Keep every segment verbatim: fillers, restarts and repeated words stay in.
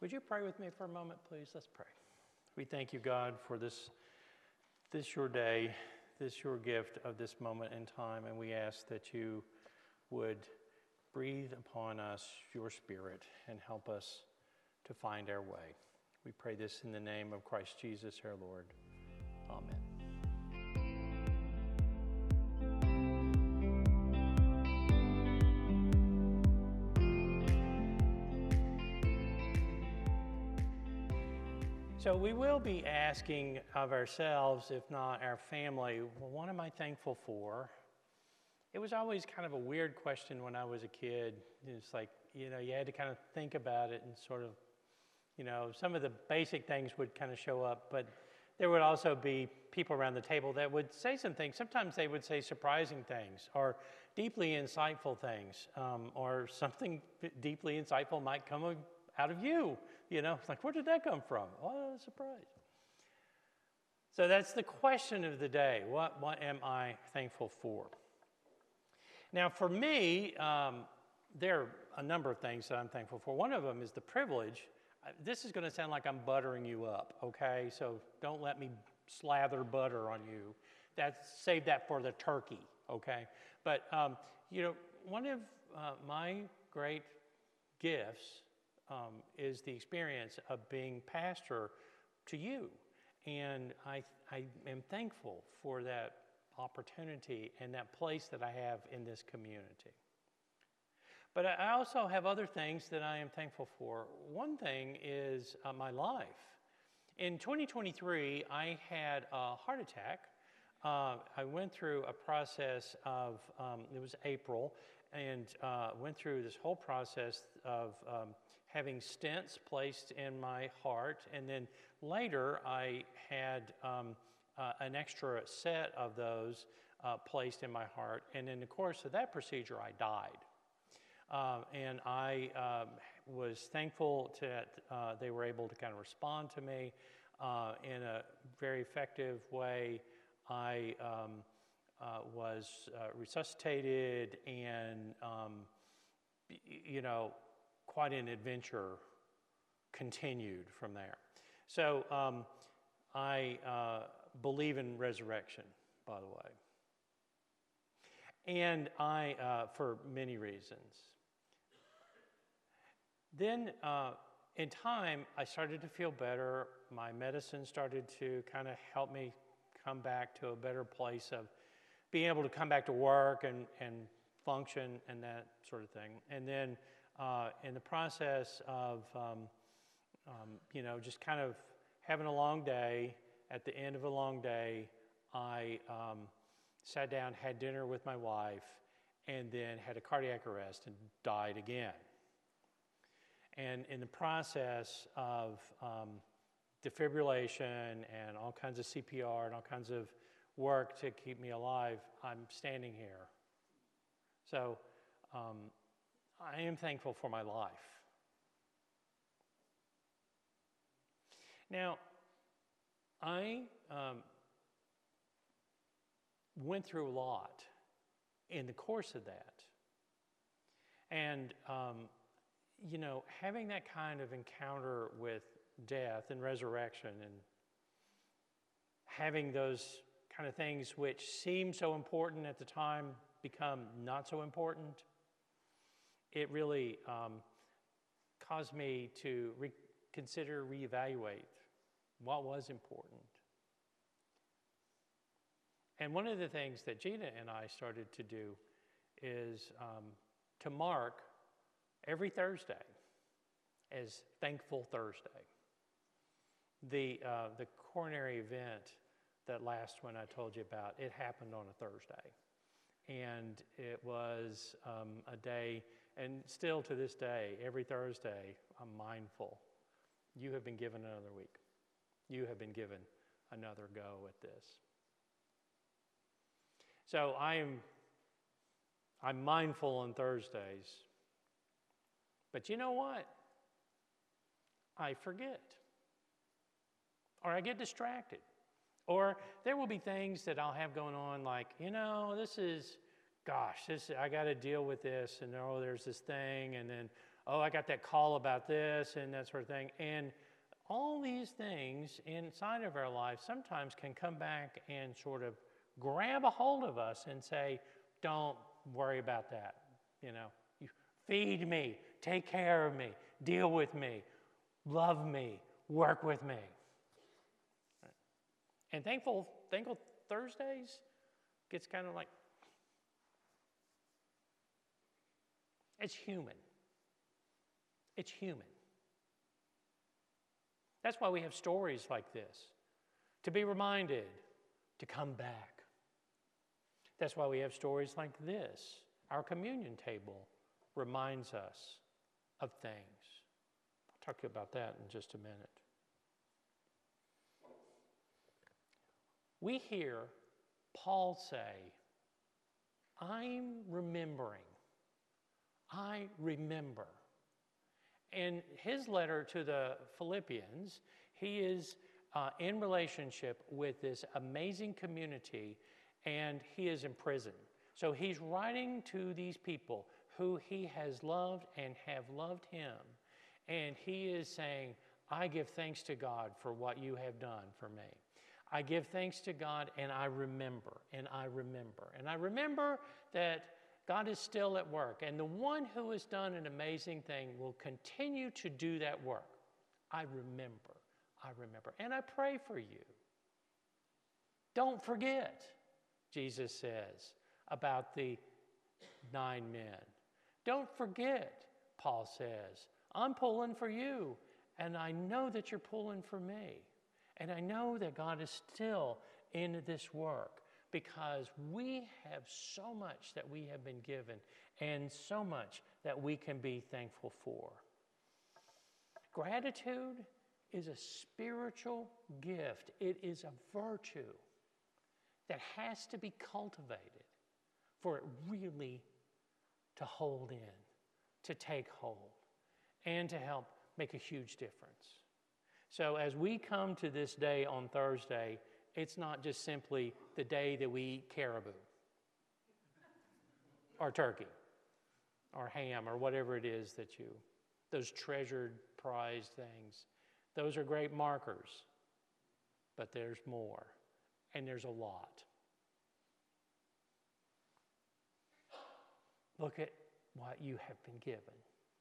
Would you pray with me for a moment, please? Let's pray. We thank you, God, for this, this your day, this your gift of this moment in time, and we ask that you would breathe upon us your Spirit and help us to find our way. We pray this in the name of Christ Jesus, our Lord. Amen. So we will be asking of ourselves, if not our family, well, what am I thankful for? It was always kind of a weird question when I was a kid. It's like, you know, you had to kind of think about it and sort of, you know, some of the basic things would kind of show up, but there would also be people around the table that would say some things. Sometimes they would say surprising things or deeply insightful things, um, or something deeply insightful might come out of you. You know, it's like, where did that come from? Oh, surprise. So that's the question of the day. What, what am I thankful for? Now, for me, um, there are a number of things that I'm thankful for. One of them is the privilege. This is going to sound like I'm buttering you up, okay? So don't let me slather butter on you. That's, save that for the turkey, okay? But, um, you know, one of uh, my great gifts Um, is the experience of being pastor to you. And I, I am thankful for that opportunity and that place that I have in this community. But I also have other things that I am thankful for. One thing is uh, my life. In twenty twenty-three, I had a heart attack. Uh, I went through a process of, um, it was April, and uh, went through this whole process of um, having stents placed in my heart, and then later I had um, uh, an extra set of those uh, placed in my heart, and in the course of that procedure I died. Uh, and I um, was thankful that uh, they were able to kind of respond to me uh, in a very effective way. I um, uh, was uh, resuscitated, and um, you know, quite an adventure continued from there. So um, I uh, believe in resurrection, by the way. And I, uh, for many reasons. Then uh, in time, I started to feel better. My medicine started to kind of help me come back to a better place of being able to come back to work and, and function and that sort of thing. And then uh, in the process of, um, um, you know, just kind of having a long day, at the end of a long day, I um, sat down, had dinner with my wife, and then had a cardiac arrest and died again. And in the process of um, defibrillation and all kinds of C P R and all kinds of work to keep me alive, I'm standing here. So um, I am thankful for my life. Now, I um, went through a lot in the course of that. And, um, you know, having that kind of encounter with death and resurrection, and having those kind of things which seem so important at the time become not so important, it really um, caused me to reconsider, reevaluate what was important. And one of the things that Gina and I started to do is um, to mark every Thursday as Thankful Thursday. The, uh, the coronary event, that last one I told you about, it happened on a Thursday. And it was um, a day, and still to this day, every Thursday, I'm mindful. You have been given another week. You have been given another go at this. So I am, I'm mindful on Thursdays. But you know what? I forget. Or I get distracted. Or there will be things that I'll have going on like, you know, this is, gosh, this I got to deal with this, and oh, there's this thing, and then, oh, I got that call about this and that sort of thing. And all these things inside of our life sometimes can come back and sort of grab a hold of us and say, don't worry about that. You know, you feed me, take care of me, deal with me, love me, work with me. And thankful, thankful Thursdays gets kind of like, it's human. It's human. That's why we have stories like this, to be reminded to come back. That's why we have stories like this. Our communion table reminds us of things. I'll talk to you about that in just a minute. We hear Paul say, I'm remembering. I remember. In his letter to the Philippians, he is uh, in relationship with this amazing community, and he is in prison. So he's writing to these people who he has loved and have loved him, and he is saying, I give thanks to God for what you have done for me. I give thanks to God, and I remember, and I remember. And I remember that God is still at work, and the one who has done an amazing thing will continue to do that work. I remember, I remember, and I pray for you. Don't forget, Jesus says about the nine men. Don't forget, Paul says, I'm pulling for you, and I know that you're pulling for me. And I know that God is still in this work because we have so much that we have been given and so much that we can be thankful for. Gratitude is a spiritual gift. It is a virtue that has to be cultivated for it really to hold in, to take hold, and to help make a huge difference. So as we come to this day on Thursday, it's not just simply the day that we eat caribou or turkey or ham or whatever it is that you, those treasured, prized things. Those are great markers, but there's more, and there's a lot. Look at what you have been given.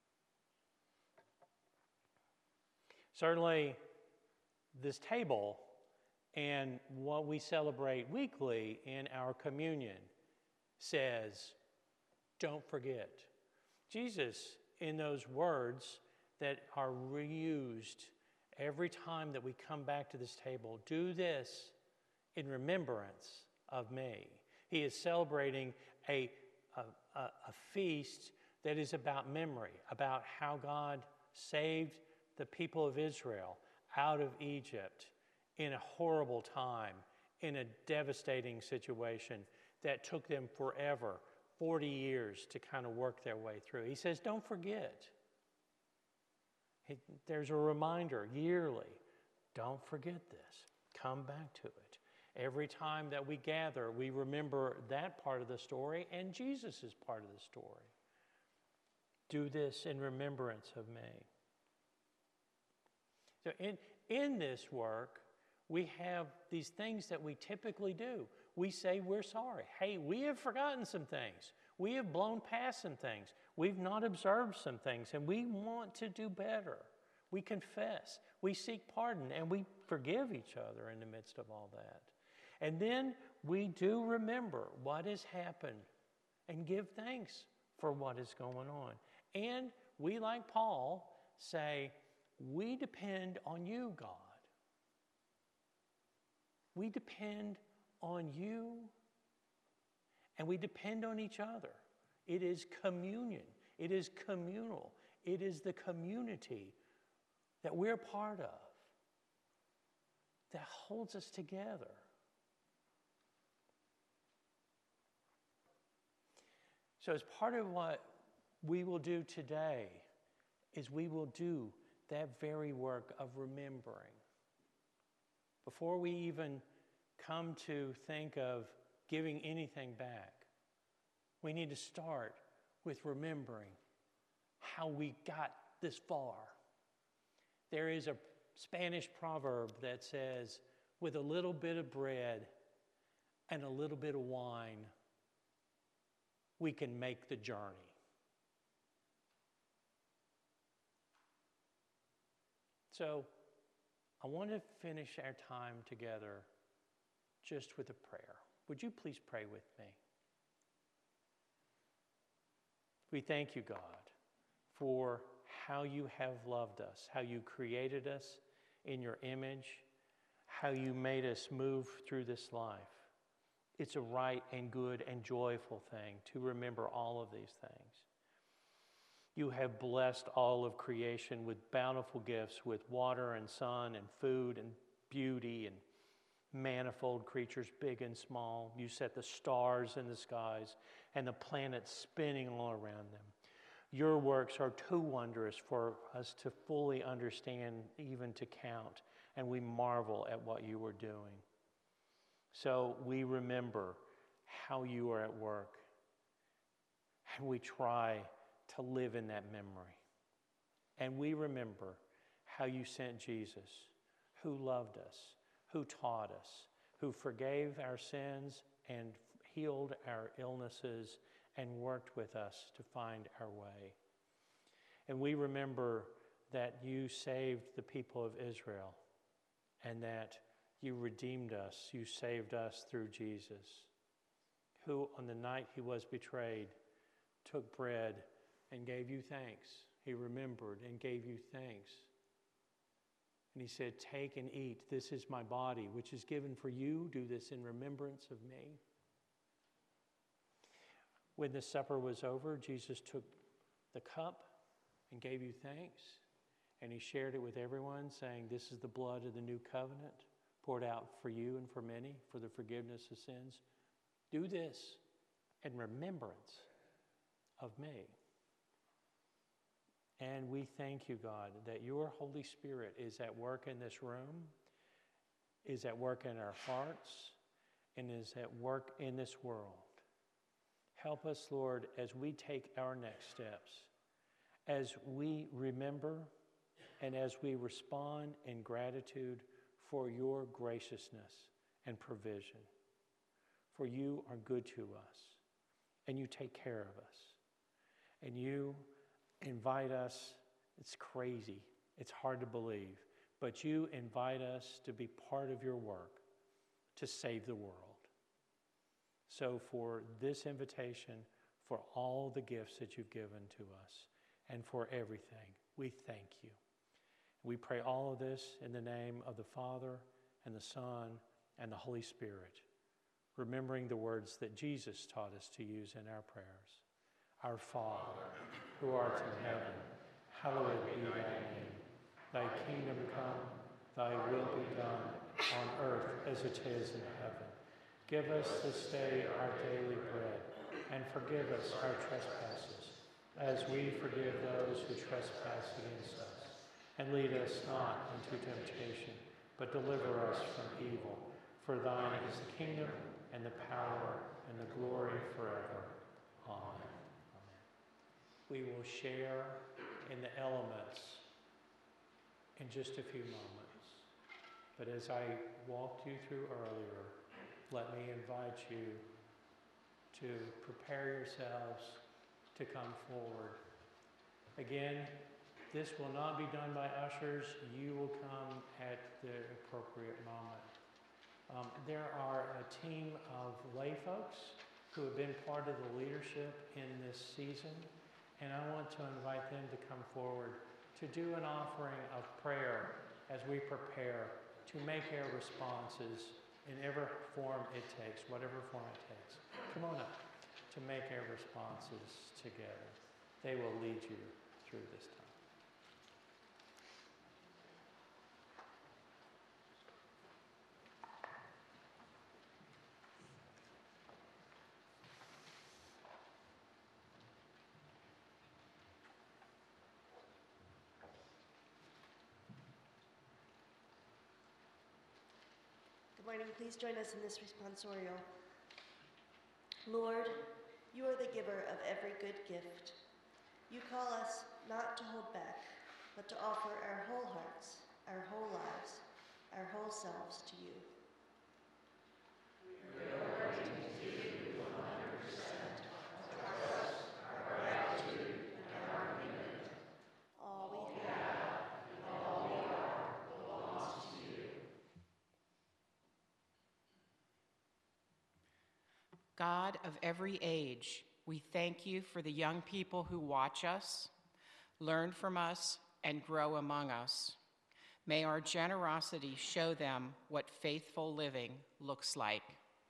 Certainly, this table and what we celebrate weekly in our communion says, don't forget. Jesus, in those words that are reused every time that we come back to this table, do this in remembrance of me. He is celebrating a, a, a, a feast that is about memory, about how God saved the people of Israel out of Egypt in a horrible time, in a devastating situation that took them forever, forty years to kind of work their way through. He says, don't forget. He, there's a reminder yearly, don't forget this. Come back to it. Every time that we gather, we remember that part of the story and Jesus' part of the story. Do this in remembrance of me. So in, in this work, we have these things that we typically do. We say we're sorry. Hey, we have forgotten some things. We have blown past some things. We've not observed some things, and we want to do better. We confess. We seek pardon, and we forgive each other in the midst of all that. And then we do remember what has happened and give thanks for what is going on. And we, like Paul, say, we depend on you, God. We depend on you, and we depend on each other. It is communion. It is communal. It is the community that we're part of that holds us together. So as part of what we will do today is we will do that very work of remembering. Before we even come to think of giving anything back, we need to start with remembering how we got this far. There is a Spanish proverb that says, with a little bit of bread and a little bit of wine, we can make the journey. So I want to finish our time together just with a prayer. Would you please pray with me? We thank you, God, for how you have loved us, how you created us in your image, how you made us move through this life. It's a right and good and joyful thing to remember all of these things. You have blessed all of creation with bountiful gifts, with water and sun and food and beauty and manifold creatures, big and small. You set the stars in the skies and the planets spinning all around them. Your works are too wondrous for us to fully understand, even to count, and we marvel at what you are doing. So we remember how you are at work, and we try to live in that memory. And we remember how you sent Jesus, who loved us, who taught us, who forgave our sins and healed our illnesses and worked with us to find our way. And we remember that you saved the people of Israel and that you redeemed us, you saved us through Jesus, who on the night he was betrayed took bread and gave you thanks. He remembered and gave you thanks. And he said, take and eat. This is my body, which is given for you. Do this in remembrance of me. When the supper was over, Jesus took the cup and gave you thanks. And he shared it with everyone, saying, this is the blood of the new covenant, poured out for you and for many for the forgiveness of sins. Do this in remembrance of me. And we thank you, God, that your Holy Spirit is at work in this room, is at work in our hearts, and is at work in this world. Help us, Lord, as we take our next steps, as we remember and as we respond in gratitude for your graciousness and provision. For you are good to us, and you take care of us, and you invite us. It's crazy. It's hard to believe. But you invite us to be part of your work to save the world. So for this invitation, for all the gifts that you've given to us, and for everything, we thank you. We pray all of this in the name of the Father, and the Son, and the Holy Spirit, remembering the words that Jesus taught us to use in our prayers. Our Father, who art in heaven, hallowed be thy name. Thy kingdom come, thy will be done, on earth as it is in heaven. Give us this day our daily bread, and forgive us our trespasses, as we forgive those who trespass against us. And lead us not into temptation, but deliver us from evil. For thine is the kingdom, and the power, and the glory forever. Amen. We will share in the elements in just a few moments. But as I walked you through earlier, let me invite you to prepare yourselves to come forward. Again, this will not be done by ushers. You will come at the appropriate moment. Um, there are a team of lay folks who have been part of the leadership in this season. And I want to invite them to come forward to do an offering of prayer as we prepare to make our responses in every form it takes, whatever form it takes. Come on up to make our responses together. They will lead you through this time. Good morning. Please join us in this responsorial. Lord, you are the giver of every good gift. You call us not to hold back, but to offer our whole hearts, our whole lives, our whole selves to you. All we have and all we are belongs to you. God of every age, we thank you for the young people who watch us, learn from us, and grow among us. May our generosity show them what faithful living looks like.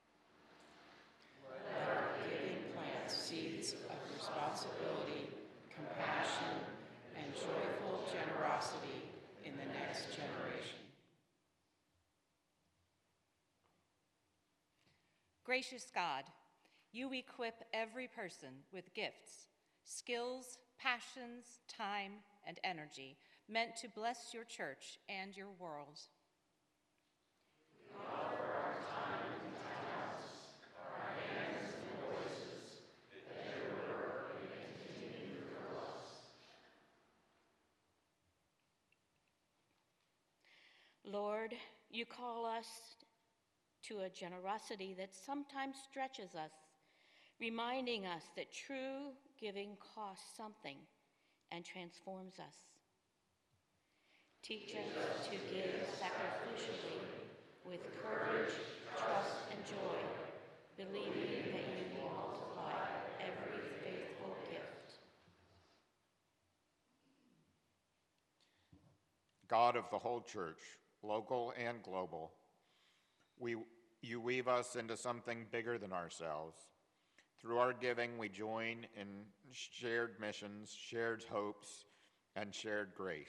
Let our giving plant seeds of responsibility, compassion, and joyful generosity in the next generation. Gracious God, you equip every person with gifts, skills, passions, time, and energy meant to bless your church and your world. We offer our time and talents, our hands and voices, that your work may continue to grow us. Lord, you call us to a generosity that sometimes stretches us, reminding us that true giving costs something and transforms us. Teach us to give sacrificially with courage, trust, and joy, believing that you will multiply every faithful gift. God of the whole church, local and global, we, you weave us into something bigger than ourselves. Through our giving, we join in shared missions, shared hopes, and shared grace.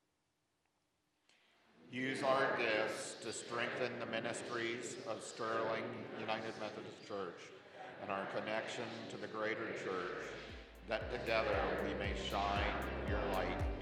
Use our gifts to strengthen the ministries of Sterling United Methodist Church and our connection to the greater church, that together we may shine your light